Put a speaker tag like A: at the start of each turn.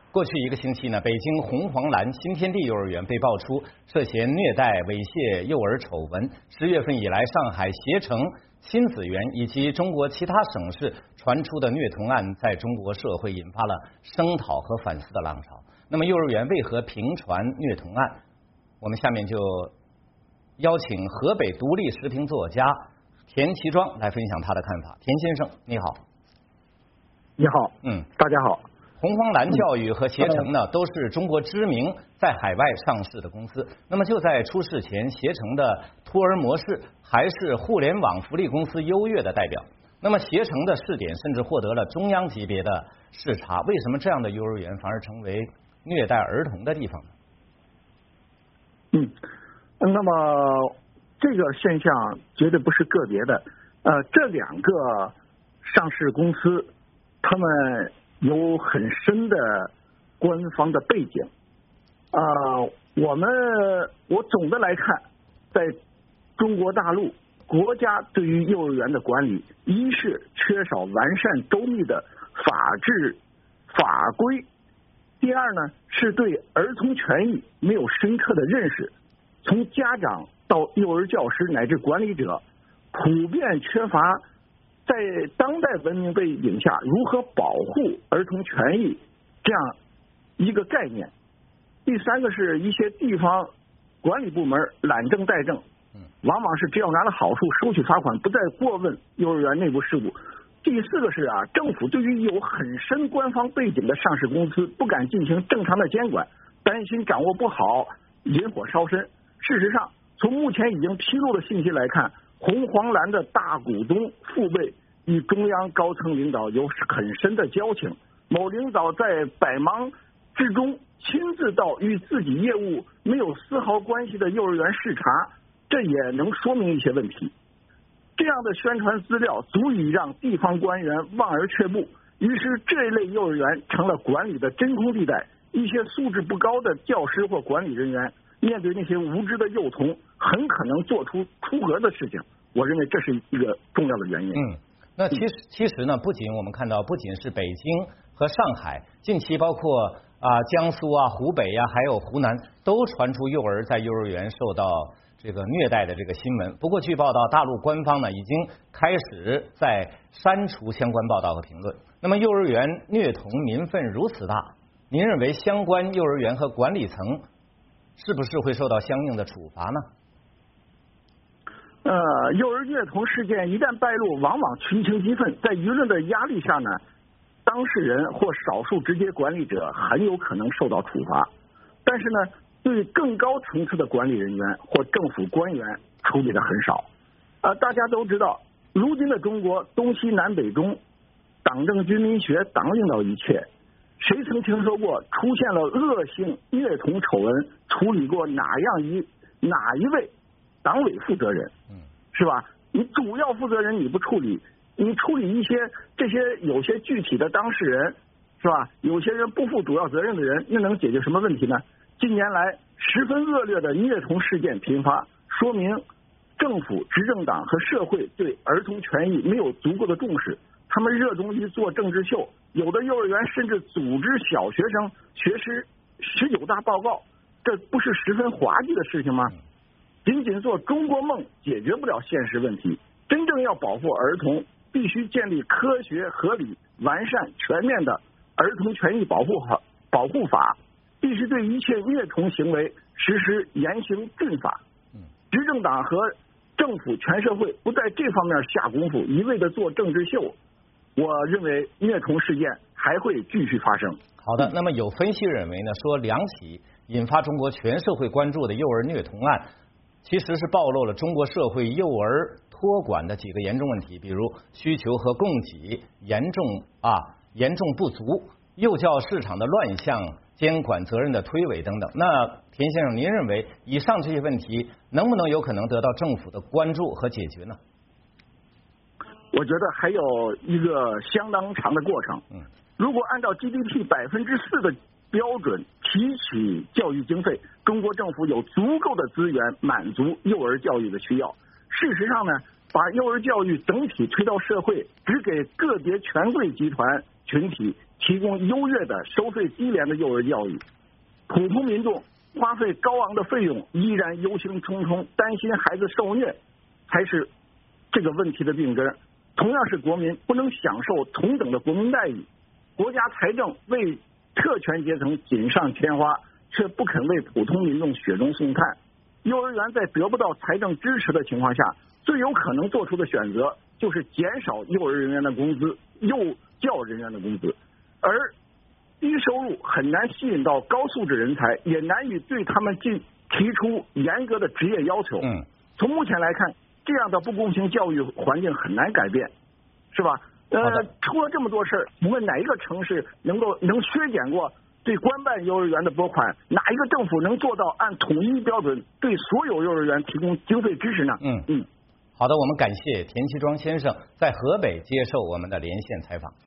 A: 过去1个星期呢，北京红黄蓝新天地幼儿园被爆出涉嫌虐待、猥亵幼儿丑闻。10月份以来，上海携程、亲子园以及中国其他省市传出的虐童案，在中国社会引发了声讨和反思的浪潮。那么，幼儿园为何频传虐童案？我们下面就邀请河北独立时评作家田其庄来分享他的看法。田先生，你好。
B: 你好，大家好。
A: 红黄蓝教育和携程呢，都是中国知名在海外上市的公司。那么就在出事前，携程的托儿模式还是互联网福利公司优越的代表。那么携程的试点甚至获得了中央级别的视察。为什么这样的幼儿园反而成为虐待儿童的地方呢？
B: 那么这个现象绝对不是个别的。这2个上市公司，他们有很深的官方的背景。我总的来看，在中国大陆，国家对于幼儿园的管理，一是缺少完善周密的法制法规，第二呢，是对儿童权益没有深刻的认识，从家长到幼儿教师乃至管理者，普遍缺乏在当代文明背景下如何保护儿童权益这样一个概念。第3个是一些地方管理部门懒政怠政，往往是只要拿了好处收取罚款，不再过问幼儿园内部事务。第4个是政府对于有很深官方背景的上市公司不敢进行正常的监管，担心掌握不好，引火烧身。事实上，从目前已经披露的信息来看，红黄蓝的大股东父辈与中央高层领导有很深的交情，某领导在百忙之中亲自到与自己业务没有丝毫关系的幼儿园视察，这也能说明一些问题。这样的宣传资料足以让地方官员望而却步，于是这一类幼儿园成了管理的真空地带。一些素质不高的教师或管理人员面对那些无知的幼童，很可能做出出格的事情。我认为这是一个重要的原因。
A: 那其实呢，我们看到，不仅是北京和上海，近期包括江苏湖北还有湖南，都传出幼儿在幼儿园受到这个虐待的这个新闻。不过据报道，大陆官方呢已经开始在删除相关报道和评论。那么幼儿园虐童民愤如此大，您认为相关幼儿园和管理层是不是会受到相应的处罚呢？
B: 幼儿虐童事件一旦败露，往往群情激愤，在舆论的压力下呢，当事人或少数直接管理者很有可能受到处罚。但是呢，对更高层次的管理人员或政府官员处理的很少。大家都知道，如今的中国东西南北中，党政军民学，党领导一切。谁曾听说过出现了恶性虐童丑闻，处理过哪一位党委负责人？是吧？你主要负责人你不处理，你处理这些有些具体的当事人，是吧？有些人不负主要责任的人，那能解决什么问题呢？近年来十分恶劣的虐童事件频发，说明政府、执政党和社会对儿童权益没有足够的重视。他们热衷于做政治秀，有的幼儿园甚至组织小学生学识19大报告，这不是十分滑稽的事情吗？仅仅做中国梦解决不了现实问题。真正要保护儿童，必须建立科学、合理、完善、全面的儿童权益保护法，必须对一切虐童行为实施严刑峻法。执政党和政府全社会不在这方面下功夫，一味的做政治秀，我认为虐童事件还会继续发生。
A: 好的，那么有分析认为呢，说2起引发中国全社会关注的幼儿虐童案，其实是暴露了中国社会幼儿托管的几个严重问题，比如需求和供给严重不足，幼教市场的乱象，监管责任的推诿等等。那田先生，您认为以上这些问题能不能有可能得到政府的关注和解决呢？
B: 我觉得还有一个相当长的过程。如果按照 GDP 4%的标准提取教育经费，中国政府有足够的资源满足幼儿教育的需要。事实上呢，把幼儿教育整体推到社会，只给个别权贵集团群体提供优越的、收费低廉的幼儿教育，普通民众花费高昂的费用，依然忧心忡忡，担心孩子受虐，才是这个问题的病根。同样是国民，不能享受同等的国民待遇，国家财政为特权阶层锦上添花，却不肯为普通民众雪中送炭。幼儿园在得不到财政支持的情况下，最有可能做出的选择就是减少幼儿人员的工资、幼教人员的工资，而低收入很难吸引到高素质人才，也难以对他们提出严格的职业要求。从目前来看，这样的不公平教育环境很难改变，是吧？出了这么多事儿，请问哪一个城市能削减过对官办幼儿园的拨款？哪一个政府能做到按统一标准对所有幼儿园提供经费支持呢？
A: 好的，我们感谢田其庄先生在河北接受我们的连线采访。